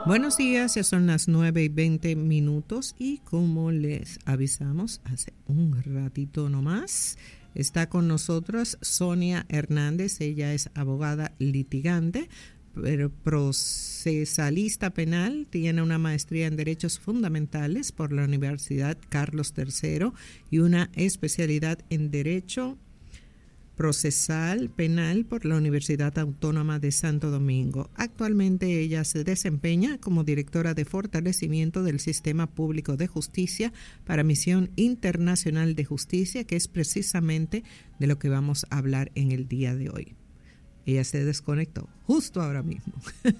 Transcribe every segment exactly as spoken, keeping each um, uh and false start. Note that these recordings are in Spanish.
Buenos días, ya son las nueve y veinte minutos y como les avisamos hace un ratito nomás, está con nosotros Sonia Hernández. Ella es abogada litigante, pero procesalista penal, tiene una maestría en Derechos Fundamentales por la Universidad Carlos tercero y una especialidad en Derecho Procesal Penal por la Universidad Autónoma de Santo Domingo. Actualmente ella se desempeña como directora de fortalecimiento del Sistema Público de Justicia para Misión Internacional de Justicia, que es precisamente de lo que vamos a hablar en el día de hoy. Ella se desconectó justo ahora mismo.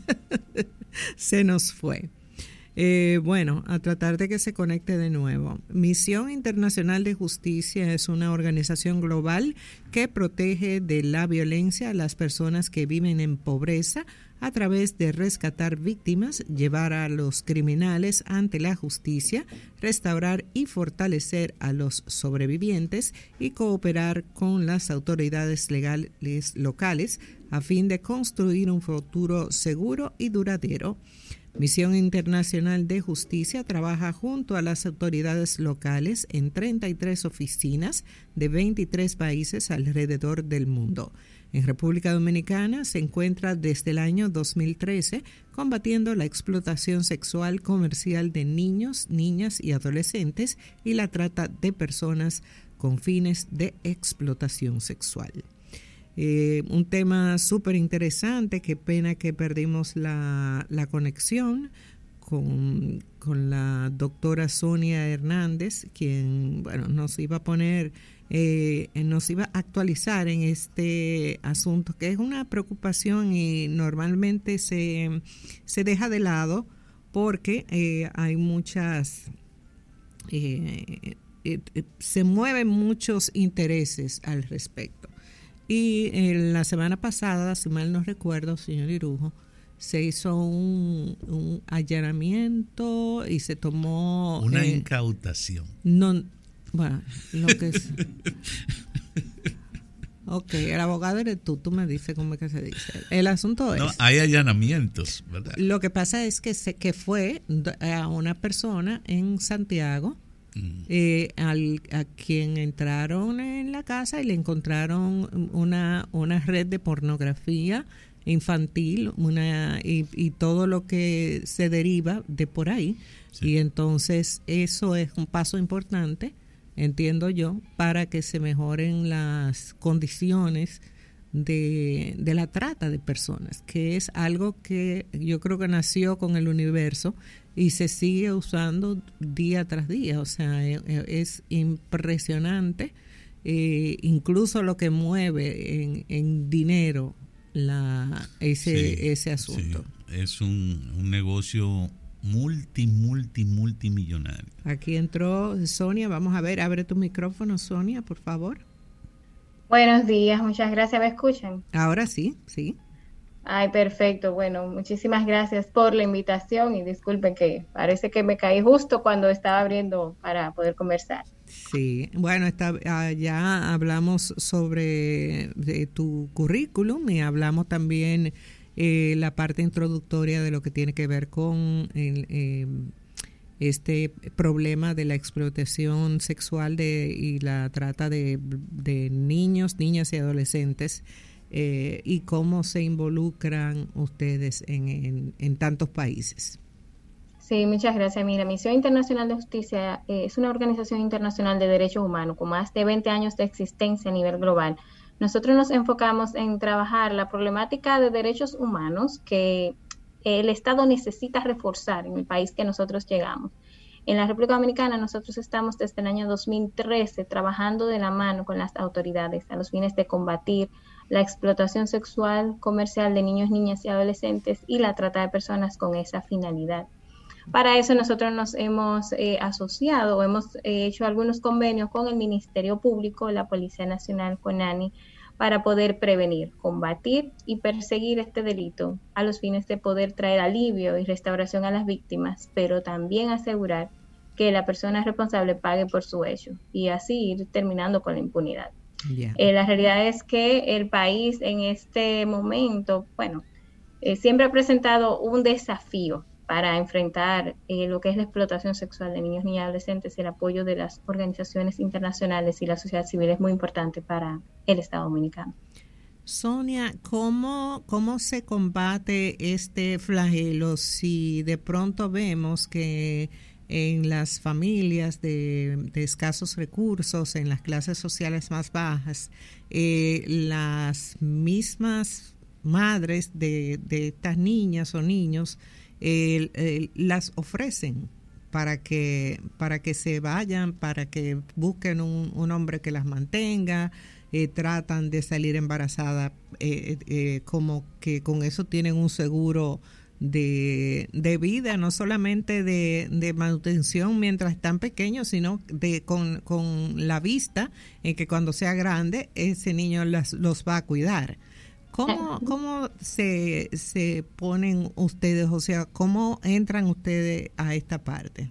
Se nos fue. Eh, bueno, a tratar de que se conecte de nuevo. Misión Internacional de Justicia es una organización global que protege de la violencia a las personas que viven en pobreza a través de rescatar víctimas, llevar a los criminales ante la justicia, restaurar y fortalecer a los sobrevivientes y cooperar con las autoridades legales locales a fin de construir un futuro seguro y duradero. Misión Internacional de Justicia trabaja junto a las autoridades locales en treinta y tres oficinas de veintitrés países alrededor del mundo. En República Dominicana se encuentra desde el año dos mil trece combatiendo la explotación sexual comercial de niños, niñas y adolescentes y la trata de personas con fines de explotación sexual. Eh, un tema súper interesante, qué pena que perdimos la, la conexión con, con la doctora Sonia Hernández, quien bueno, nos iba a poner, eh, nos iba a actualizar en este asunto, que es una preocupación y normalmente se, se deja de lado porque eh, hay muchas, eh, eh, eh, se mueven muchos intereses al respecto. Y eh, la semana pasada, si mal no recuerdo, señor Irujo, se hizo un, un allanamiento y se tomó... Una eh, incautación. No, bueno, lo que es... Ok, el abogado eres tú, tú me dices cómo es que se dice. El asunto es... No, hay allanamientos, ¿verdad? Lo que pasa es que, se, que fue a una persona en Santiago... Eh, al, a quien entraron en la casa y le encontraron una, una red de pornografía infantil una y, y todo lo que se deriva de por ahí. Sí. Y entonces eso es un paso importante, entiendo yo, para que se mejoren las condiciones de, de la trata de personas, que es algo que yo creo que nació con el universo y se sigue usando día tras día. O sea, es impresionante, eh, incluso lo que mueve en, en dinero la ese sí, ese asunto. Sí. Es un, un negocio multi, multi, multimillonario. Aquí entró Sonia, vamos a ver, abre tu micrófono, Sonia, por favor. Buenos días, muchas gracias, ¿me escuchan? Ahora sí, sí. Ay, perfecto. Bueno, muchísimas gracias por la invitación y disculpen que parece que me caí justo cuando estaba abriendo para poder conversar. Sí, bueno, está, ya hablamos sobre de tu currículum y hablamos también eh, la parte introductoria de lo que tiene que ver con el, eh, este problema de la explotación sexual de, y la trata de, de niños, niñas y adolescentes. Eh, y cómo se involucran ustedes en, en, en tantos países. Sí, muchas gracias. Mira, Misión Internacional de Justicia eh, es una organización internacional de derechos humanos con más de veinte años de existencia a nivel global. Nosotros nos enfocamos en trabajar la problemática de derechos humanos que el Estado necesita reforzar en el país que nosotros llegamos. En la República Dominicana nosotros estamos desde el año dos mil trece trabajando de la mano con las autoridades a los fines de combatir la explotación sexual comercial de niños, niñas y adolescentes y la trata de personas con esa finalidad. Para eso nosotros nos hemos eh, asociado o hemos eh, hecho algunos convenios con el Ministerio Público, la Policía Nacional, CONANI, para poder prevenir, combatir y perseguir este delito a los fines de poder traer alivio y restauración a las víctimas, pero también asegurar que la persona responsable pague por su hecho y así ir terminando con la impunidad. Yeah. Eh, la realidad es que el país en este momento, bueno, eh, siempre ha presentado un desafío para enfrentar eh, lo que es la explotación sexual de niños, niñas y adolescentes. El apoyo de las organizaciones internacionales y la sociedad civil es muy importante para el Estado Dominicano. Sonia, ¿cómo, cómo se combate este flagelo si de pronto vemos que en las familias de, de escasos recursos, en las clases sociales más bajas, eh, las mismas madres de, de estas niñas o niños eh, eh, las ofrecen para que para que se vayan, para que busquen un, un hombre que las mantenga, eh, tratan de salir embarazadas, eh, eh, como que con eso tienen un seguro de, de vida, no solamente de, de manutención mientras están pequeños, sino de con, con la vista en que cuando sea grande ese niño las, los va a cuidar. ¿Cómo, cómo se, se ponen ustedes, o sea, cómo entran ustedes a esta parte?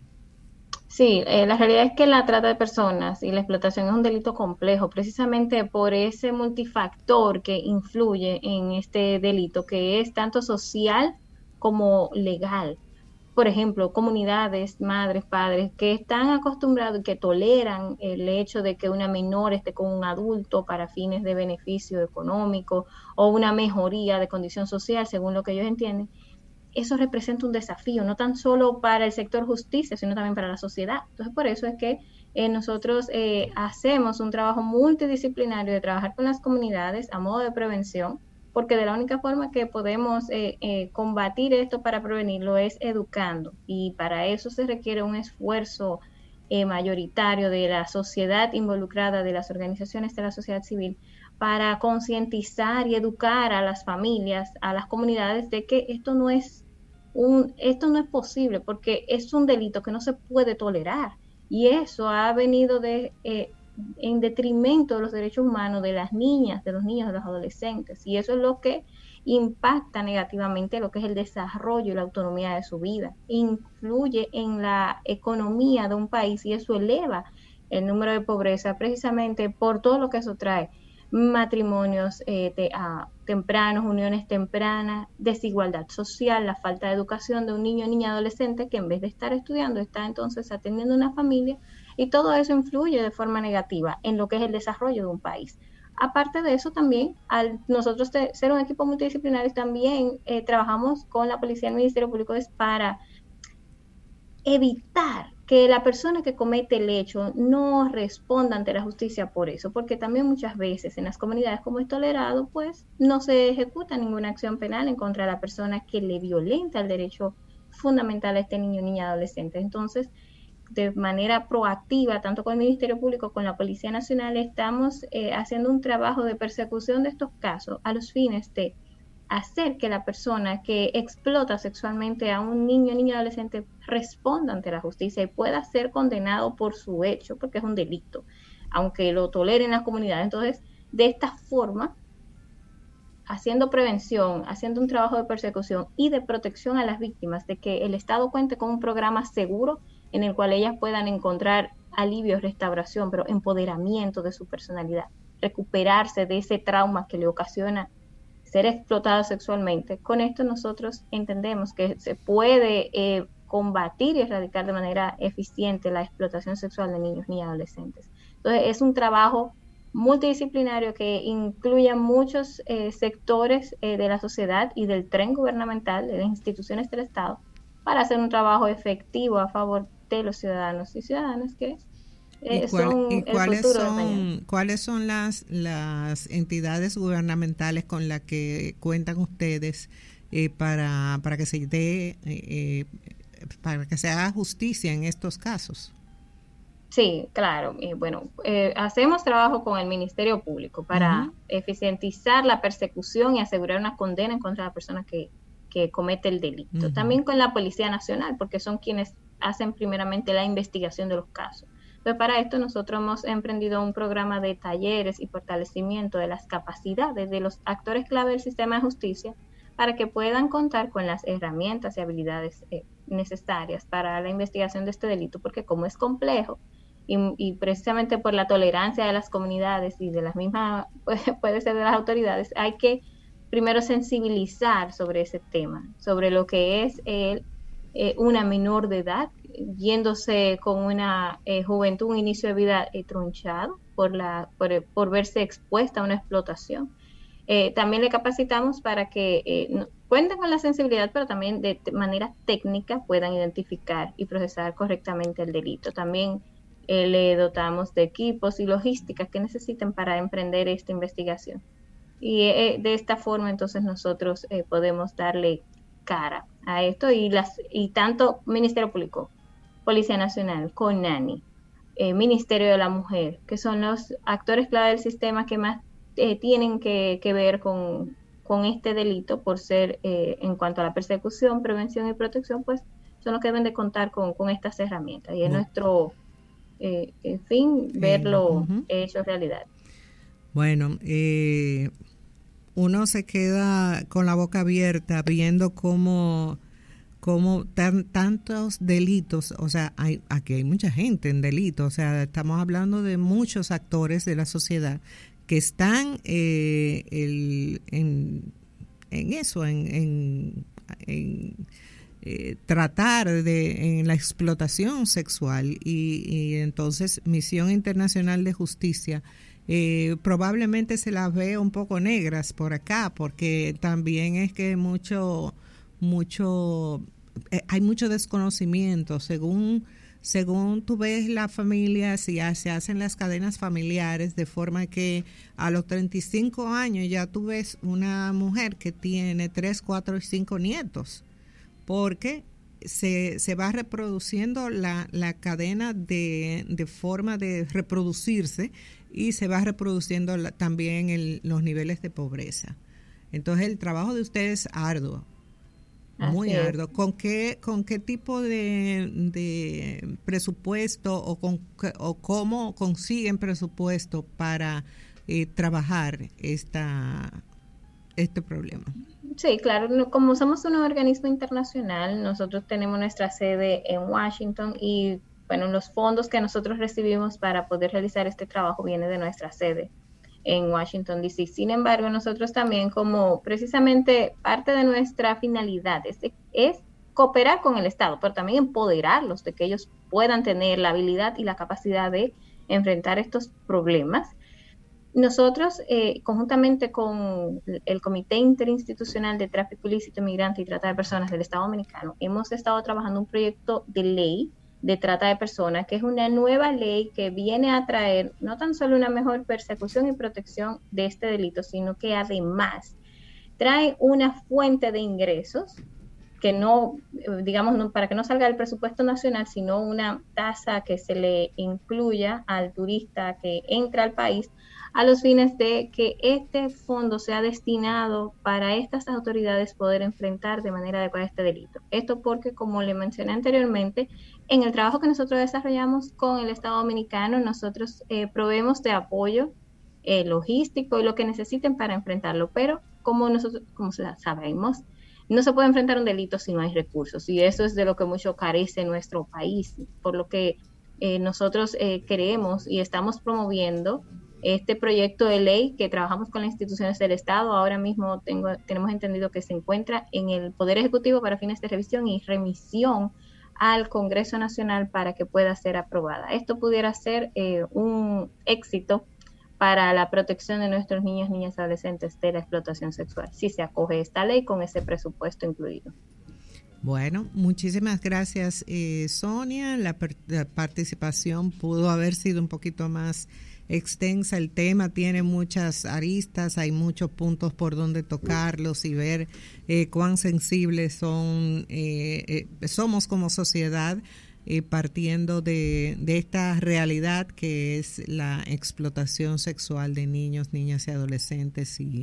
Sí, eh, la realidad es que la trata de personas y la explotación es un delito complejo, precisamente por ese multifactor que influye en este delito, que es tanto social como legal. Por ejemplo, comunidades, madres, padres, que están acostumbrados y que toleran el hecho de que una menor esté con un adulto para fines de beneficio económico o una mejoría de condición social, según lo que ellos entienden. Eso representa un desafío, no tan solo para el sector justicia, sino también para la sociedad. Entonces, por eso es que eh, nosotros eh, hacemos un trabajo multidisciplinario de trabajar con las comunidades a modo de prevención, porque de la única forma que podemos eh, eh, combatir esto para prevenirlo es educando, y para eso se requiere un esfuerzo eh, mayoritario de la sociedad involucrada, de las organizaciones de la sociedad civil, para concientizar y educar a las familias, a las comunidades de que esto no es un, esto no es posible, porque es un delito que no se puede tolerar, y eso ha venido de eh, en detrimento de los derechos humanos de las niñas, de los niños, de los adolescentes, y eso es lo que impacta negativamente lo que es el desarrollo y la autonomía de su vida, influye en la economía de un país, y eso eleva el número de pobreza precisamente por todo lo que eso trae: matrimonios eh, te, ah, tempranos, uniones tempranas, desigualdad social, la falta de educación de un niño, niña, adolescente que en vez de estar estudiando está entonces atendiendo una familia, y todo eso influye de forma negativa en lo que es el desarrollo de un país. Aparte de eso, también al nosotros te, ser un equipo multidisciplinario, también eh, trabajamos con la policía y el Ministerio Público para evitar que la persona que comete el hecho no responda ante la justicia por eso, porque también muchas veces en las comunidades, como es tolerado, pues no se ejecuta ninguna acción penal en contra de la persona que le violenta el derecho fundamental a este niño, niña, adolescente. Entonces, de manera proactiva, tanto con el Ministerio Público como con la Policía Nacional, estamos eh, haciendo un trabajo de persecución de estos casos a los fines de hacer que la persona que explota sexualmente a un niño, niña, adolescente responda ante la justicia y pueda ser condenado por su hecho, porque es un delito, aunque lo toleren las comunidades. Entonces, de esta forma, haciendo prevención, haciendo un trabajo de persecución y de protección a las víctimas, de que el Estado cuente con un programa seguro en el cual ellas puedan encontrar alivio, restauración, pero empoderamiento de su personalidad, recuperarse de ese trauma que le ocasiona ser explotada sexualmente. Con esto nosotros entendemos que se puede eh, combatir y erradicar de manera eficiente la explotación sexual de niños y adolescentes. Entonces, es un trabajo multidisciplinario que incluye muchos eh, sectores eh, de la sociedad y del tren gubernamental, de las instituciones del Estado, para hacer un trabajo efectivo a favor de los ciudadanos y ciudadanas que eh, ¿Y, cuál, son ¿y cuáles el futuro son cuáles son las las entidades gubernamentales con las que cuentan ustedes eh, para para que se dé eh, para que se haga justicia en estos casos? Sí, claro. Eh, bueno, eh, hacemos trabajo con el Ministerio Público para uh-huh. eficientizar la persecución y asegurar una condena en contra de la persona que, que comete el delito. Uh-huh. También con la Policía Nacional, porque son quienes hacen primeramente la investigación de los casos. Entonces, para esto nosotros hemos emprendido un programa de talleres y fortalecimiento de las capacidades de los actores clave del sistema de justicia para que puedan contar con las herramientas y habilidades eh, necesarias para la investigación de este delito, porque como es complejo, Y, y precisamente por la tolerancia de las comunidades y de las mismas, puede, puede ser de las autoridades, hay que primero sensibilizar sobre ese tema, sobre lo que es el eh, una menor de edad, yéndose con una eh, juventud, un inicio de vida eh, tronchado por, la, por, por verse expuesta a una explotación. Eh, también le capacitamos para que eh, no, cuenten con la sensibilidad, pero también de manera técnica puedan identificar y procesar correctamente el delito. También eh, le dotamos de equipos y logísticas que necesiten para emprender esta investigación. Y eh, de esta forma entonces nosotros eh, podemos darle cara a esto y, las, y tanto Ministerio Público, Policía Nacional, CONANI, eh, Ministerio de la Mujer, que son los actores clave del sistema que más eh, tienen que, que ver con, con este delito por ser, eh, en cuanto a la persecución, prevención y protección, pues son los que deben de contar con, con estas herramientas. Y es uh-huh. nuestro eh, fin verlo uh-huh. hecho realidad. Bueno, eh, uno se queda con la boca abierta viendo cómo... como tan, tantos delitos, o sea, hay, aquí hay mucha gente en delitos, o sea, estamos hablando de muchos actores de la sociedad que están eh, el, en, en eso, en, en, en eh, tratar de, en la explotación sexual y, y entonces Misión Internacional de Justicia eh, probablemente se las ve un poco negras por acá, porque también es que mucho... mucho eh, hay mucho desconocimiento según según tú ves la familia, si ya se hacen las cadenas familiares de forma que a los treinta y cinco años ya tú ves una mujer que tiene tres, cuatro y cinco nietos, porque se, se va reproduciendo la, la cadena de, de forma de reproducirse y se va reproduciendo la, también el, los niveles de pobreza. Entonces el trabajo de ustedes es arduo. Muy arduo. ¿Con qué, con qué tipo de, de presupuesto o, con, o cómo consiguen presupuesto para eh, trabajar esta, este problema? Sí, claro. Como somos un organismo internacional, nosotros tenemos nuestra sede en Washington y, bueno, los fondos que nosotros recibimos para poder realizar este trabajo vienen de nuestra sede en Washington, D C. Sin embargo, nosotros también, como precisamente parte de nuestra finalidad es, es cooperar con el Estado, pero también empoderarlos de que ellos puedan tener la habilidad y la capacidad de enfrentar estos problemas. Nosotros, eh, conjuntamente con el Comité Interinstitucional de Tráfico Ilícito, Migrante y Trata de Personas del Estado Dominicano, hemos estado trabajando un proyecto de ley de trata de personas, que es una nueva ley que viene a traer no tan solo una mejor persecución y protección de este delito, sino que además trae una fuente de ingresos que no, digamos, no, para que no salga del presupuesto nacional, sino una tasa que se le incluya al turista que entra al país, a los fines de que este fondo sea destinado para estas autoridades poder enfrentar de manera adecuada este delito. Esto porque, como le mencioné anteriormente, en el trabajo que nosotros desarrollamos con el Estado Dominicano, nosotros eh, proveemos de apoyo eh, logístico y lo que necesiten para enfrentarlo, pero como nosotros, como sabemos, no se puede enfrentar un delito si no hay recursos, y eso es de lo que mucho carece nuestro país, por lo que eh, nosotros eh, queremos y estamos promoviendo este proyecto de ley que trabajamos con las instituciones del Estado. Ahora mismo tengo, tenemos entendido que se encuentra en el Poder Ejecutivo para fines de revisión y remisión al Congreso Nacional para que pueda ser aprobada. Esto pudiera ser eh, un éxito para la protección de nuestros niños, niñas y adolescentes de la explotación sexual, si se acoge esta ley con ese presupuesto incluido. Bueno, muchísimas gracias, eh, Sonia. La, per- la participación pudo haber sido un poquito más extensa. El tema tiene muchas aristas, hay muchos puntos por donde tocarlos y ver eh, cuán sensibles son eh, eh, somos como sociedad, eh, partiendo de, de esta realidad que es la explotación sexual de niños, niñas y adolescentes. Y,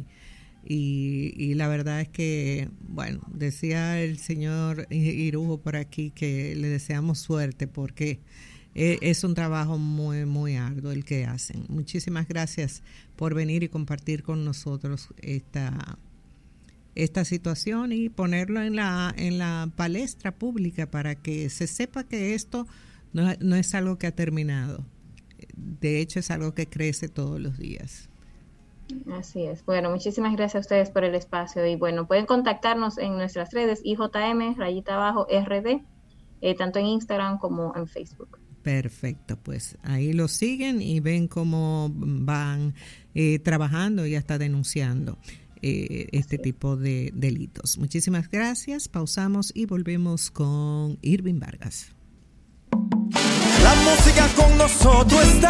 y, y la verdad es que, bueno, decía el señor Irujo por aquí que le deseamos suerte porque es un trabajo muy, muy arduo el que hacen. Muchísimas gracias por venir y compartir con nosotros esta, esta situación y ponerlo en la, en la palestra pública para que se sepa que esto no, no es algo que ha terminado. De hecho, es algo que crece todos los días. Así es. Bueno, muchísimas gracias a ustedes por el espacio y bueno, pueden contactarnos en nuestras redes I J M, rayita abajo, R D, eh, tanto en Instagram como en Facebook. Perfecto, pues ahí lo siguen y ven cómo van eh, trabajando y hasta denunciando eh, este sí. tipo de delitos. Muchísimas gracias, pausamos y volvemos con Irving Vargas. La música con nosotros está.